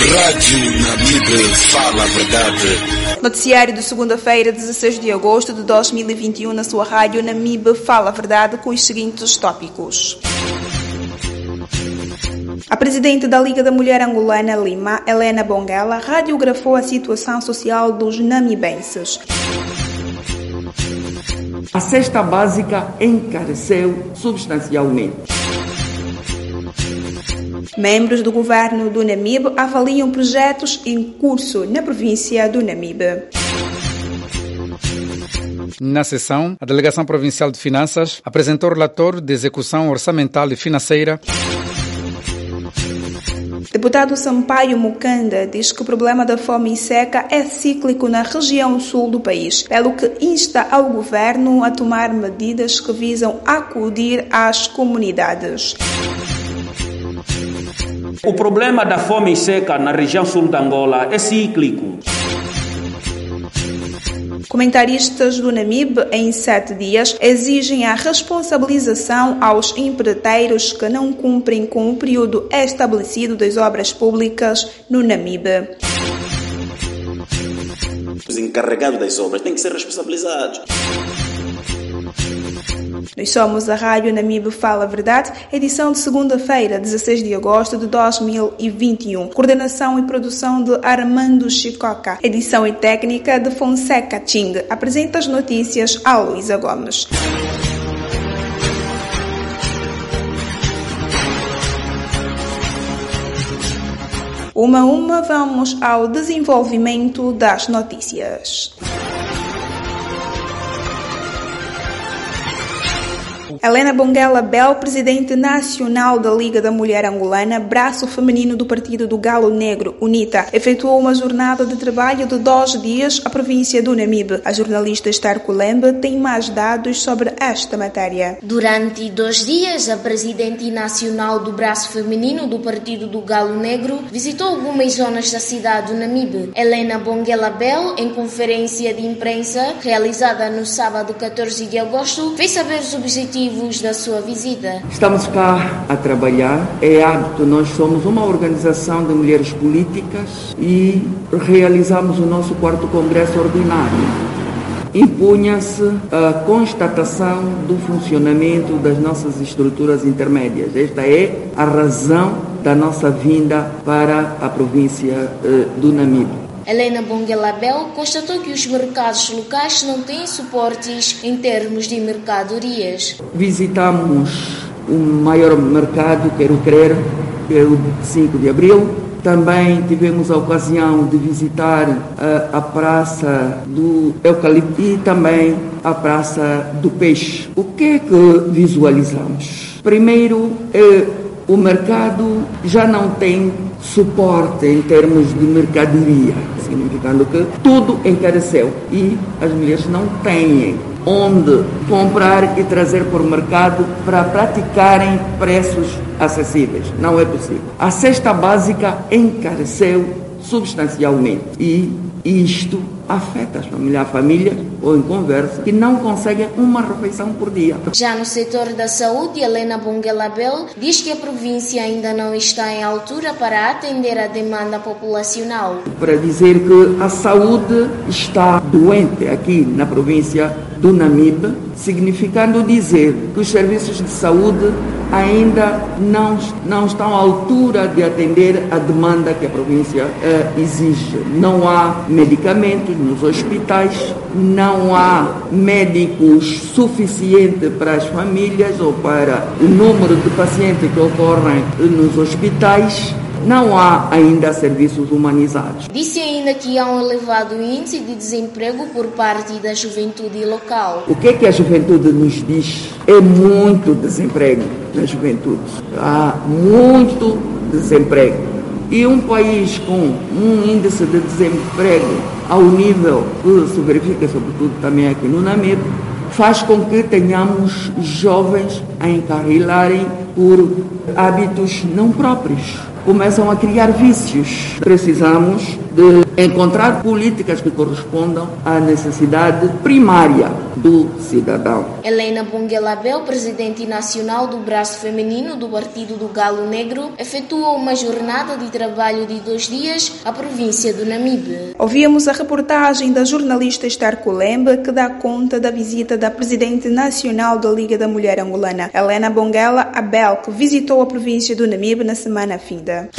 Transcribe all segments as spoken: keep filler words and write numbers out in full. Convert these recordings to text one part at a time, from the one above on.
Rádio Namibe fala a verdade. Noticiário de segunda-feira, dezesseis de agosto de dois mil e vinte e um, na sua rádio Namibe fala a verdade com os seguintes tópicos. A presidente da Liga da Mulher Angolana, Lima, Helena Bonguela, radiografou a situação social dos namibenses. A cesta básica encareceu substancialmente. Membros do governo do Namibe avaliam projetos em curso na província do Namibe. Na sessão, a Delegação Provincial de Finanças apresentou o relatório de execução orçamental e financeira. Deputado Sampaio Mukanda diz que o problema da fome e seca é cíclico na região sul do país, pelo que insta ao governo a tomar medidas que visam acudir às comunidades. O problema da fome e seca na região sul de Angola é cíclico. Comentaristas do Namibe, em sete dias, exigem a responsabilização aos empreiteiros que não cumprem com o período estabelecido das obras públicas no Namibe. Os encarregados das obras têm que ser responsabilizados. Nós somos a Rádio Namibe Fala a Verdade, edição de segunda-feira, dezesseis de agosto de dois mil e vinte e um. Coordenação e produção de Armando Chicoca. Edição e técnica de Fonseca Ching. Apresenta as notícias a Luísa Gomes. Uma a uma, vamos ao desenvolvimento das notícias. Helena Bonguela Bel, presidente nacional da Liga da Mulher Angolana, braço feminino do Partido do Galo Negro, UNITA, efetuou uma jornada de trabalho de dois dias à província do Namibe. A jornalista Esther Colembe tem mais dados sobre esta matéria. Durante dois dias, a presidente nacional do braço feminino do Partido do Galo Negro visitou algumas zonas da cidade do Namibe. Helena Bonguela Bel, em conferência de imprensa realizada no sábado catorze de agosto, fez saber os objetivos da sua visita. Estamos cá a trabalhar, é hábito, nós somos uma organização de mulheres políticas e realizamos o nosso quarto congresso ordinário. Impunha-se a constatação do funcionamento das nossas estruturas intermédias. Esta é a razão da nossa vinda para a província eh, do Namibe. Helena Bonguela Bel constatou que os mercados locais não têm suportes em termos de mercadorias. Visitamos o maior mercado, quero crer, que é o de cinco de abril. Também tivemos a ocasião de visitar a, a Praça do Eucalipto e também a Praça do Peixe. O que é que visualizamos? Primeiro, é, o mercado já não tem suporte em termos de mercadoria, significando que tudo encareceu e as mulheres não têm onde comprar e trazer para o mercado para praticarem preços acessíveis. Não é possível. A cesta básica encareceu substancialmente e isto afeta as famílias, a família, ou em conversa, que não conseguem uma refeição por dia. Já no setor da saúde, Helena Bonguela Bel diz que a província ainda não está em altura para atender a demanda populacional. Para dizer que a saúde está doente aqui na província do Namibe, significando dizer que os serviços de saúde ainda não, não estão à altura de atender a demanda que a província eh, exige. Não há medicamentos nos hospitais, não há médicos suficientes para as famílias ou para o número de pacientes que ocorrem nos hospitais. Não há ainda serviços humanizados. Disse ainda que há um elevado índice de desemprego por parte da juventude local. O que é que a juventude nos diz? É muito desemprego na juventude. Há muito desemprego. E um país com um índice de desemprego ao nível que se verifica, sobretudo também aqui no Namibe, faz com que tenhamos jovens a encarrilarem por hábitos não próprios. começam a criar vícios. Precisamos de encontrar políticas que correspondam à necessidade primária do cidadão. Helena Bonguela Bel, presidente nacional do braço feminino do Partido do Galo Negro, efetuou uma jornada de trabalho de dois dias à província do Namibe. Ouvimos a reportagem da jornalista Esther Colembe, que dá conta da visita da presidente nacional da Liga da Mulher Angolana, Helena Bonguela Abel, que visitou a província do Namibe na semana finda.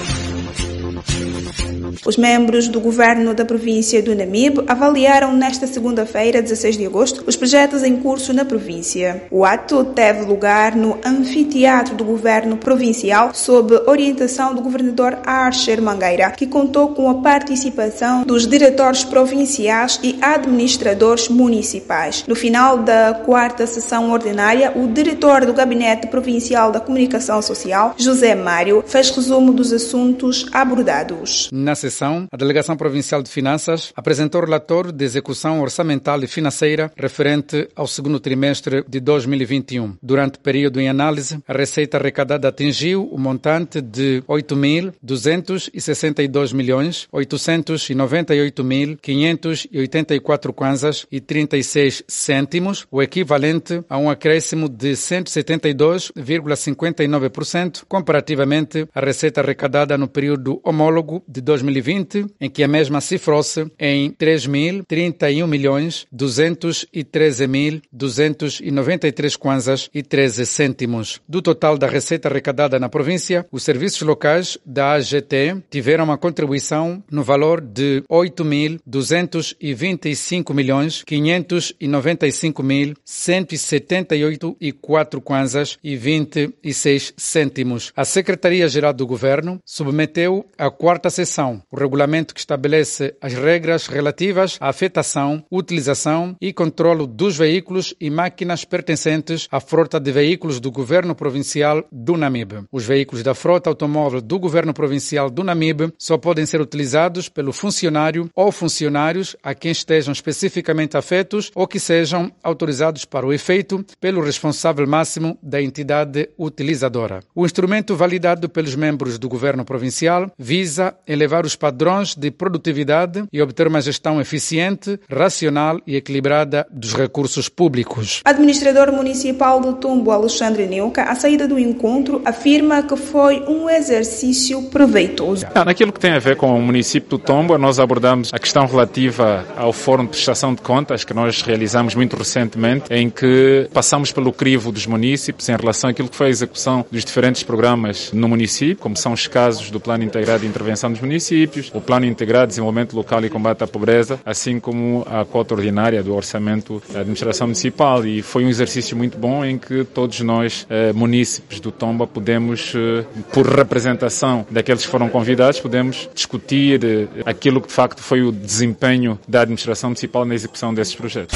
Os membros do governo da província do Namibe avaliaram nesta segunda-feira, dezesseis de agosto, os projetos em curso na província. O ato teve lugar no anfiteatro do governo provincial sob orientação do governador Archer Mangueira, que contou com a participação dos diretores provinciais e administradores municipais. No final da quarta sessão ordinária, o diretor do Gabinete Provincial da Comunicação Social, José Mário, fez resumo dos assuntos abordados. Na sessão, a Delegação Provincial de Finanças apresentou o relatório de execução orçamental e financeira referente ao segundo trimestre de dois mil e vinte e um. Durante o período em análise, a receita arrecadada atingiu o montante de oito mil duzentos e sessenta e dois milhões oitocentos e noventa e oito mil quinhentos e oitenta e quatro kwanzas e trinta e seis cêntimos, o equivalente a um acréscimo de cento e setenta e dois vírgula cinquenta e nove por cento comparativamente à receita arrecadada no período homólogo de dois mil e vinte, em que a mesma cifrou-se em três mil trinta e um milhões duzentos e treze mil duzentos e noventa e três kwanzas e treze cêntimos. Do total da receita arrecadada na província, os serviços locais da A G T tiveram uma contribuição no valor de oito mil duzentos e vinte e cinco milhões quinhentos e noventa e cinco mil cento e setenta e oito e quatro kwanzas e vinte e seis cêntimos. A Secretaria-Geral do Governo submeteu à quarta sessão o regulamento que estabelece as regras relativas à afetação, utilização e controlo dos veículos e máquinas pertencentes à frota de veículos do Governo Provincial do Namibe. Os veículos da frota automóvel do Governo Provincial do Namibe só podem ser utilizados pelo funcionário ou funcionários a quem estejam especificamente afetos ou que sejam autorizados para o efeito pelo responsável máximo da entidade utilizadora. O instrumento validado pelos membros do Governo Provincial visa elevar os padrões de produtividade e obter uma gestão eficiente, racional e equilibrada dos recursos públicos. Administrador municipal do Tombo, Alexandre Neuca, à saída do encontro, afirma que foi um exercício proveitoso. Ah, naquilo que tem a ver com o município do Tombo, nós abordamos a questão relativa ao Fórum de Prestação de Contas, que nós realizamos muito recentemente, em que passamos pelo crivo dos municípios em relação àquilo que foi a execução dos diferentes programas no município, como são os casos do Plano Integrado de Intervenção dos Municípios, o Plano Integrado de Desenvolvimento Local e Combate à Pobreza, assim como a cota ordinária do Orçamento da Administração Municipal. E foi um exercício muito bom em que todos nós, eh, munícipes do Tomba, podemos, eh, por representação daqueles que foram convidados, podemos discutir eh, aquilo que de facto foi o desempenho da Administração Municipal na execução desses projetos.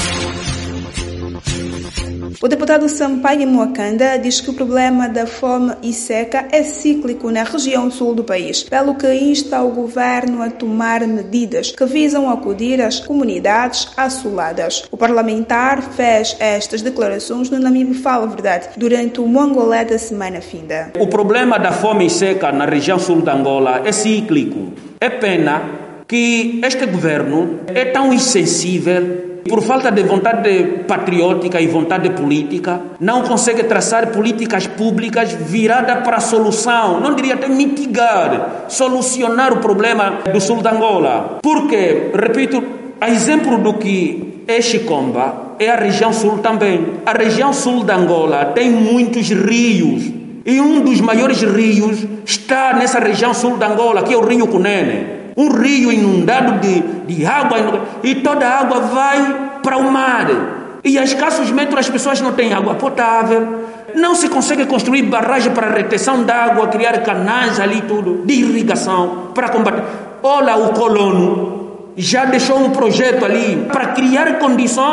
O deputado Sampaio Moacanda diz que o problema da fome e seca é cíclico na região sul do país, pelo que insta o governo a tomar medidas que visam acudir às comunidades assoladas. O parlamentar fez estas declarações no Namibe Fala Verdade durante o Mongolé da semana finda. O problema da fome e seca na região sul de Angola é cíclico. É pena que este governo é tão insensível, por falta de vontade patriótica e vontade política, não consegue traçar políticas públicas viradas para a solução, não diria até mitigar, solucionar o problema do sul de Angola. Porque, repito, a exemplo do que é Chicomba, é a região sul também. A região sul de Angola tem muitos rios, e um dos maiores rios está nessa região sul de Angola, que é o Rio Cunene. Um rio inundado de, de água, e toda a água vai para o mar. E a escassos metros as pessoas não têm água potável, não se consegue construir barragem para retenção de água, criar canais ali, tudo, de irrigação, para combater. Olha, o colono já deixou um projeto ali para criar condições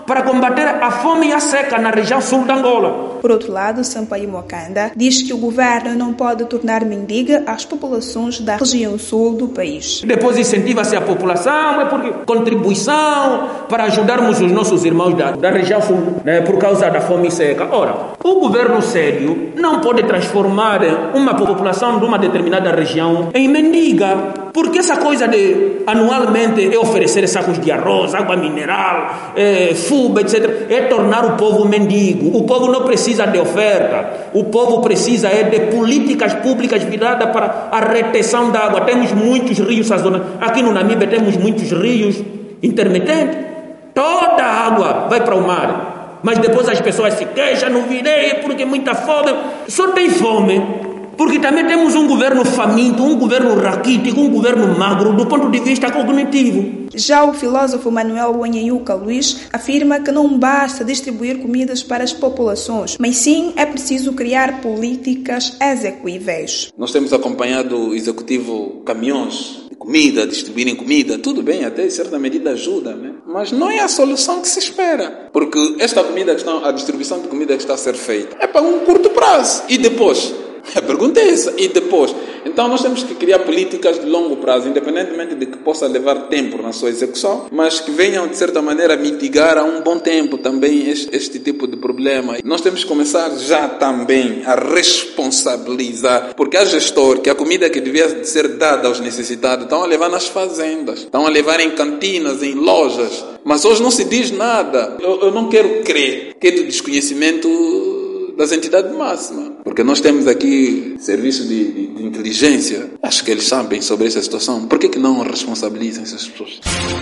para combater a fome e a seca na região sul de Angola. Por outro lado, Sampaio Mokanda diz que o governo não pode tornar mendiga as populações da região sul do país. Depois incentiva-se a população, é porque contribuição para ajudarmos os nossos irmãos da, da região sul, né, por causa da fome e seca. Ora, o governo sério não pode transformar uma população de uma determinada região em mendiga, porque essa coisa de anualmente é oferecer sacos de arroz, água mineral, é, fuba, etcétera, é tornar o povo mendigo. O povo não precisa de oferta, o povo precisa é de políticas públicas viradas para a retenção da água. Temos muitos rios sazonais. Aqui no Namíbia temos muitos rios intermitentes. Toda a água vai para o mar. Mas depois as pessoas se queixam, não virei porque muita fome. Só tem fome porque também temos um governo faminto, um governo raquítico, um governo magro do ponto de vista cognitivo. Já o filósofo Manuel Wanhanyuka Luís afirma que não basta distribuir comidas para as populações, mas sim é preciso criar políticas execuíveis. Nós temos acompanhado o executivo caminhões de comida, distribuírem comida, tudo bem, até em certa medida ajuda, né? Mas não é a solução que se espera, porque esta comida que está, a distribuição de comida que está a ser feita é para um curto prazo, e depois? A pergunta é essa, e depois? Então nós temos que criar políticas de longo prazo, independentemente de que possa levar tempo na sua execução, mas que venham de certa maneira mitigar a um bom tempo também este, este tipo de problema. Nós temos que começar já também a responsabilizar, porque há gestor que a comida que devia ser dada aos necessitados estão a levar nas fazendas, estão a levar em cantinas, em lojas, mas hoje não se diz nada. Eu, eu não quero crer que é do desconhecimento das entidades máximas, porque nós temos aqui serviço de, de, de inteligência, acho que eles sabem sobre essa situação. Por que que não responsabilizam essas pessoas?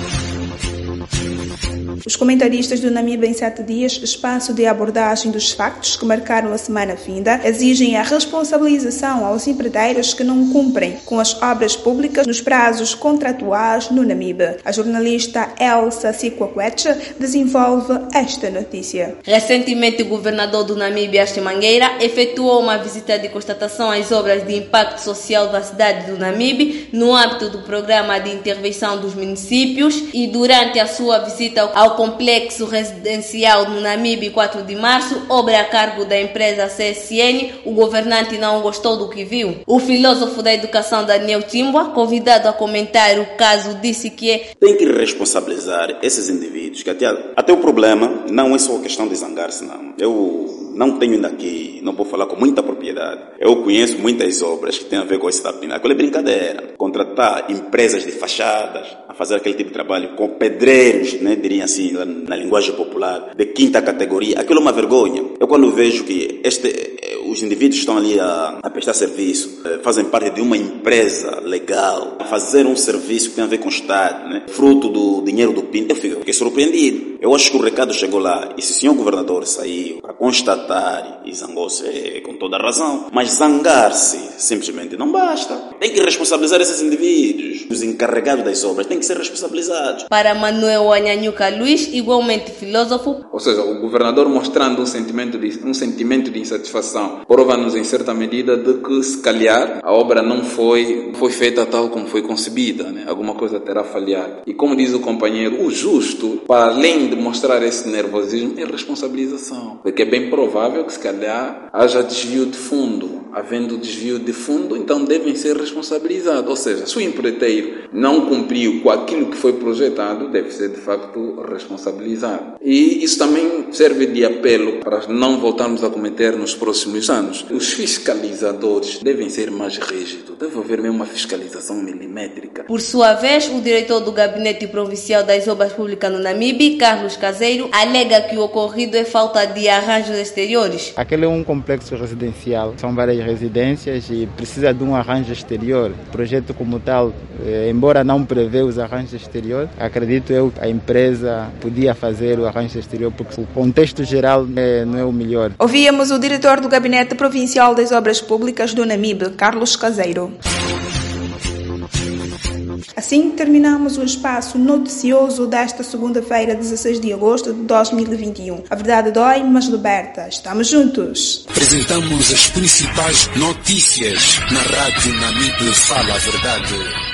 Os comentaristas do Namíbia em sete dias, espaço de abordagem dos factos que marcaram a semana finda, exigem a responsabilização aos empreiteiros que não cumprem com as obras públicas nos prazos contratuais no Namíbia. A jornalista Elsa Sikwakwetche desenvolve esta notícia. Recentemente, o governador do Namíbia, Ashton Mangueira, efetuou uma visita de constatação às obras de impacto social da cidade do Namíbia no âmbito do programa de intervenção dos municípios, e durante a sua visita ao complexo residencial no Namíbia, quatro de março, obra a cargo da empresa C S N, o governante não gostou do que viu. O filósofo da educação Daniel Timbua, convidado a comentar o caso, disse que é... tem que responsabilizar esses indivíduos, que até, até o problema não é só questão de zangar-se, não. Eu não tenho ainda aqui, não vou falar com muita propriedade. Eu conheço muitas obras que têm a ver com esse tapinha. Aquela é brincadeira. Contratar empresas de fachadas a fazer aquele tipo de trabalho com pedreiros, né, diriam assim, na linguagem popular, de quinta categoria. Aquilo é uma vergonha. Eu quando vejo que este, os indivíduos estão ali a, a prestar serviço, fazem parte de uma empresa legal, a fazer um serviço que tem a ver com o Estado, né, fruto do dinheiro do P I N, eu fico, fiquei surpreendido. Eu acho que o recado chegou lá, e se o senhor governador saiu para constatar e zangou-se, é, com toda a razão, mas zangar-se simplesmente não basta. Tem que responsabilizar esses indivíduos. Os encarregados das obras têm que ser responsabilizados. Para Manuel Wanhanyuka Luís, igualmente filósofo. Ou seja, o governador mostrando um sentimento de, um sentimento de insatisfação prova-nos em certa medida de que, se calhar, a obra não foi, foi feita tal como foi concebida, né? Alguma coisa terá falhado. E como diz o companheiro, o justo, para além de mostrar esse nervosismo, é responsabilização. Porque é bem provável que, se calhar, haja desvio de fundo. Havendo desvio de fundo, então devem ser responsabilizados. Ou seja, se o empreiteiro não cumpriu com aquilo que foi projetado, deve ser de facto responsabilizado. E isso também serve de apelo para não voltarmos a cometer nos próximos anos. Os fiscalizadores devem ser mais rígidos, deve haver mesmo uma fiscalização milimétrica. Por sua vez, o diretor do Gabinete Provincial das Obras Públicas no Namíbia, Carlos Caseiro, alega que o ocorrido é falta de arranjos exteriores. Aquele é um complexo residencial, são várias residências e precisa de um arranjo exterior. O projeto como tal, eh, embora não prevê os arranjos exteriores, acredito eu que a empresa podia fazer o arranjo exterior porque o contexto geral eh, não é o melhor. Ouvíamos o diretor do Gabinete Provincial das Obras Públicas do Namíbia, Carlos Caseiro. Assim terminamos o espaço noticioso desta segunda-feira, dezesseis de agosto de dois mil e vinte e um. A verdade dói, mas liberta. Estamos juntos. Apresentamos as principais notícias na Rádio Namíbia. Fala a verdade.